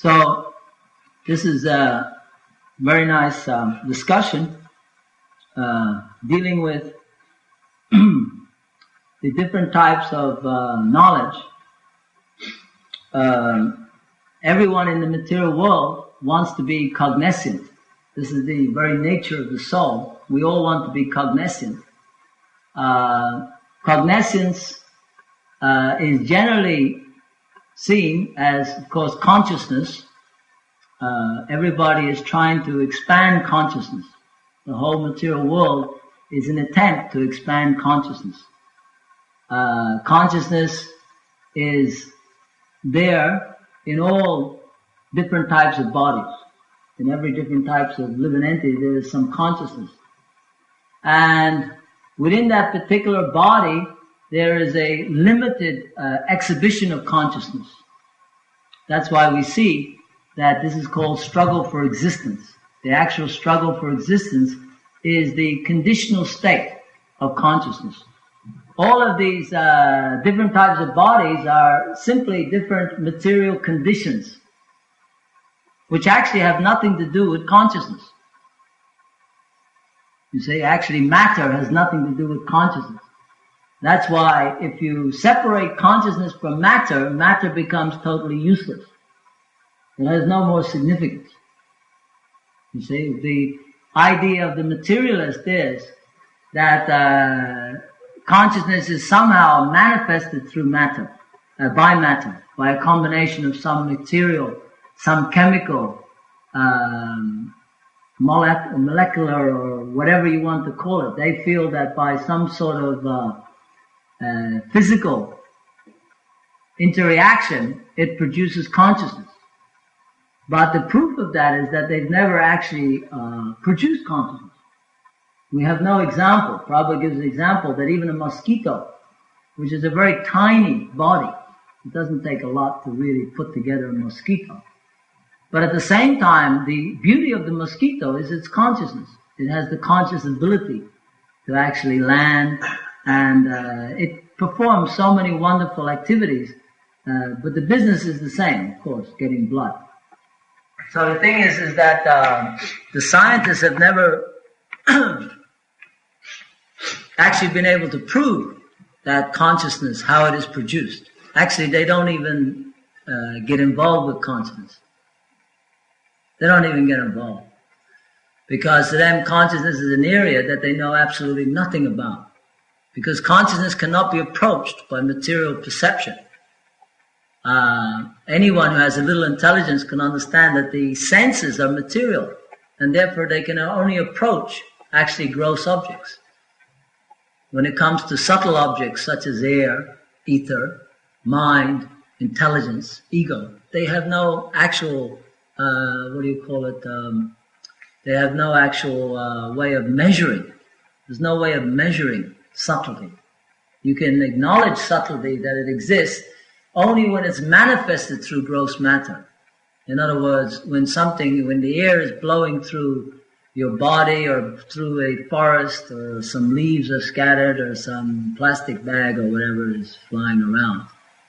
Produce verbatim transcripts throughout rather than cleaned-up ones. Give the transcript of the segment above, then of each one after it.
So this is a very nice um, discussion uh, dealing with the different types of uh, knowledge. Uh, everyone in the material world wants to be cognizant. This is the very nature of the soul. We all want to be cognizant. Uh, cognizance uh, is generally seen as, of course, consciousness. Uh, everybody is trying to expand consciousness. The whole material world is an attempt to expand consciousness. Uh, consciousness is there in all different types of bodies. In every different types of living entity, there is some consciousness. And within that particular body, there is a limited uh, exhibition of consciousness. That's why we see that this is called struggle for existence. The actual struggle for existence is the conditional state of consciousness. All of these uh, different types of bodies are simply different material conditions, which actually have nothing to do with consciousness. You say, actually matter has nothing to do with consciousness. That's why if you separate consciousness from matter, matter becomes totally useless. It has no more significance. You see, the idea of the materialist is that uh, consciousness is somehow manifested through matter, uh, by matter, by a combination of some material, some chemical, um, molec- molecular or whatever you want to call it. They feel that by some sort of uh, uh, physical interaction, it produces consciousness. But the proof of that is that they've never actually uh, produced consciousness. We have no example. Prabhupada gives an example that even a mosquito, which is a very tiny body, it doesn't take a lot to really put together a mosquito. But at the same time, the beauty of the mosquito is its consciousness. It has the conscious ability to actually land, and uh, it performs so many wonderful activities. Uh, but the business is the same, of course, getting blood. So the thing is, is that uh, the scientists have never actually been able to prove that consciousness, how it is produced. Actually, they don't even uh, get involved with consciousness. They don't even get involved. Because to them, consciousness is an area that they know absolutely nothing about. Because consciousness cannot be approached by material perception. Uh, anyone who has a little intelligence can understand that the senses are material, and therefore they can only approach actually gross objects. When it comes to subtle objects such as air, ether, mind, intelligence, ego, they have no actual, uh, what do you call it, um, they have no actual uh, way of measuring. There's no way of measuring subtlety. You can acknowledge subtlety, that it exists, only when it's manifested through gross matter. In other words, when something, when the air is blowing through your body or through a forest, or some leaves are scattered, or some plastic bag or whatever is flying around,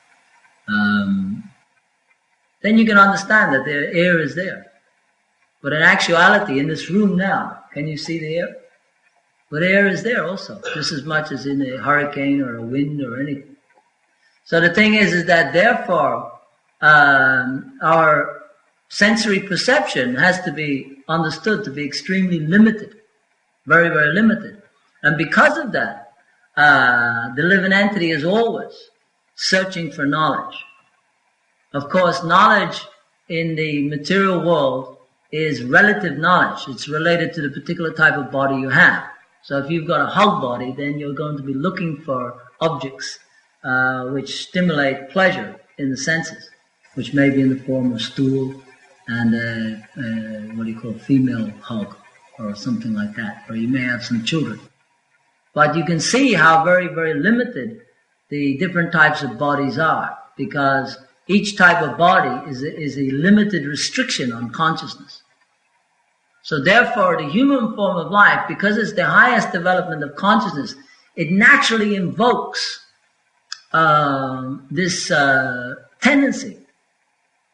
um, then you can understand that the air is there. But in actuality, in this room now, can you see the air? But air is there also, just as much as in a hurricane or a wind or anything. So the thing is, is that therefore, um, our sensory perception has to be understood to be extremely limited, very, very limited. And because of that, uh, the living entity is always searching for knowledge. Of course, knowledge in the material world is relative knowledge. It's related to the particular type of body you have. So if you've got a hug body, then you're going to be looking for objects Uh, which stimulate pleasure in the senses, which may be in the form of stool and uh, uh, what do you call female hug or something like that, or you may have some children. But you can see how very, very limited the different types of bodies are, because each type of body is a, is a limited restriction on consciousness. So therefore, the human form of life, because it's the highest development of consciousness, it naturally invokes Uh, this uh, tendency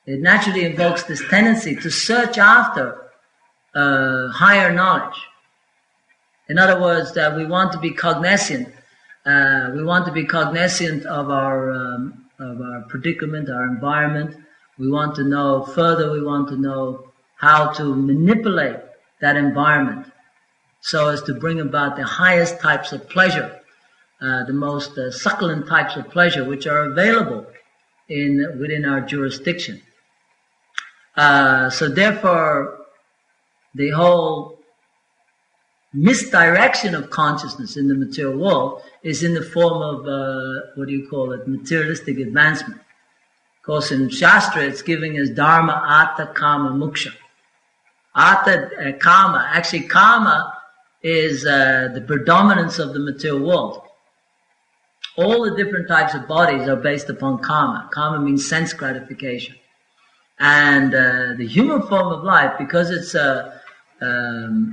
it naturally invokes this tendency to search after uh, higher knowledge. In other words, that we want to be cognizant. Uh, we want to be cognizant of our um, of our predicament, our environment. We want to know further. We want to know how to manipulate that environment so as to bring about the highest types of pleasure, uh, the most uh, succulent types of pleasure, which are available in within our jurisdiction. Uh, so therefore, the whole misdirection of consciousness in the material world is in the form of, uh, what do you call it, materialistic advancement. Of course, in Shastra, it's giving us dharma, atta, kama, moksha. Atta, uh, kama, actually kama is uh, the predominance of the material world. All the different types of bodies are based upon kama. Kama means sense gratification. And uh, the human form of life, because it's a, um,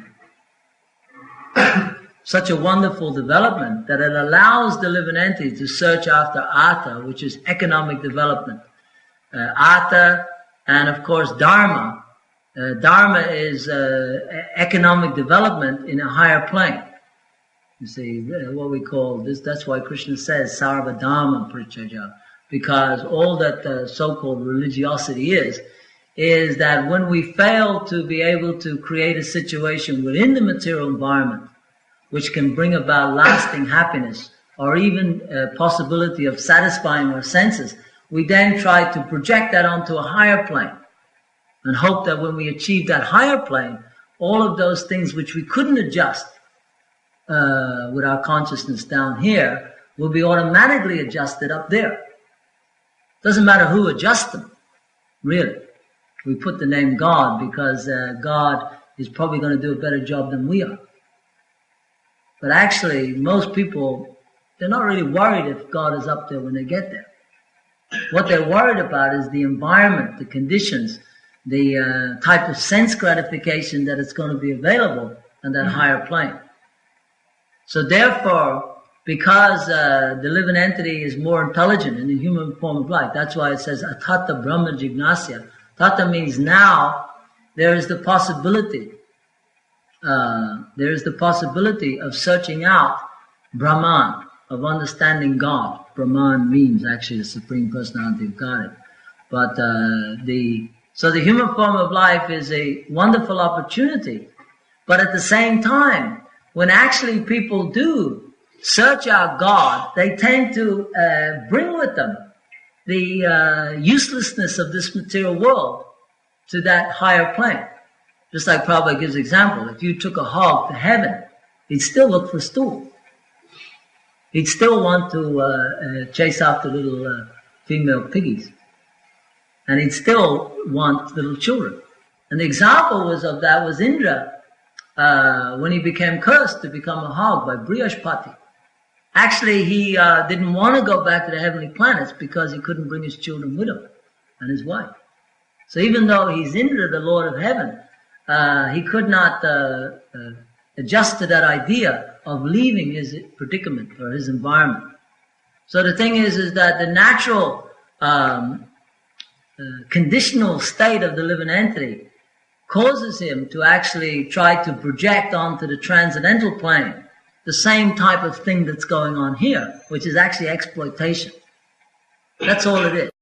such a wonderful development that it allows the living entity to search after atta, which is economic development. Uh, atta, and of course dharma. Uh, dharma is uh, economic development in a higher plane. You see, what we call this, that's why Krishna says sarva dharma parityajya, because all that uh, so-called religiosity is, is that when we fail to be able to create a situation within the material environment which can bring about lasting happiness or even a possibility of satisfying our senses, we then try to project that onto a higher plane and hope that when we achieve that higher plane, all of those things which we couldn't adjust uh, with our consciousness down here will be automatically adjusted up there. Doesn't matter who adjusts them, really. We put the name God because uh, God is probably going to do a better job than we are. But actually, most people, they're not really worried if God is up there when they get there. What they're worried about is the environment, the conditions, the uh, type of sense gratification that is going to be available on that higher plane. So therefore, because uh, the living entity is more intelligent in the human form of life, that's why it says atata brahma jignasya. Tata means now there is the possibility, uh, there is the possibility of searching out Brahman, of understanding God. Brahman means actually the Supreme Personality of Godhead. But uh, the so the human form of life is a wonderful opportunity. But at the same time, when actually people do search out God, they tend to uh, bring with them the uh, uselessness of this material world to that higher plane. Just like Prabhupada gives example, if you took a hog to heaven, he'd still look for stool. He'd still want to uh, uh, chase after little uh, female piggies. And he'd still want little children. And the example was of that was Indra, uh, when he became cursed to become a hog by Brihaspati. Actually, he uh, didn't want to go back to the heavenly planets because he couldn't bring his children with him and his wife. So even though he's Indra, the Lord of Heaven, uh, he could not uh, uh, adjust to that idea of leaving his predicament or his environment. So the thing is, is that the natural um, uh, conditional state of the living entity causes him to actually try to project onto the transcendental plane the same type of thing that's going on here, which is actually exploitation. That's all it is.